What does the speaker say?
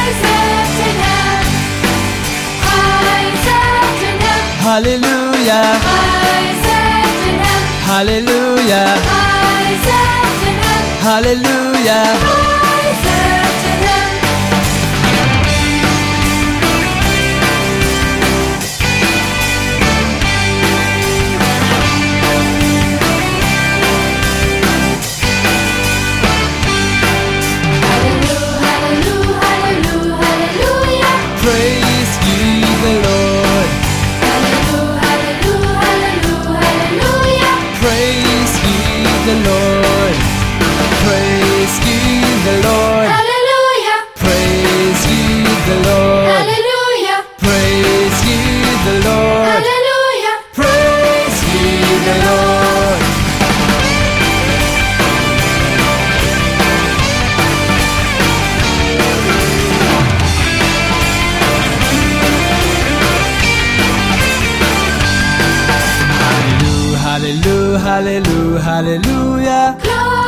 Hallelujah, hallelujah, hallelujah. Praise ye the Lord. Praise ye the Lord. Praise ye the Lord. Praise ye the Lord. Praise ye the Lord. Praise ye the Lord. Hallelujah, hallelujah, hallelujah.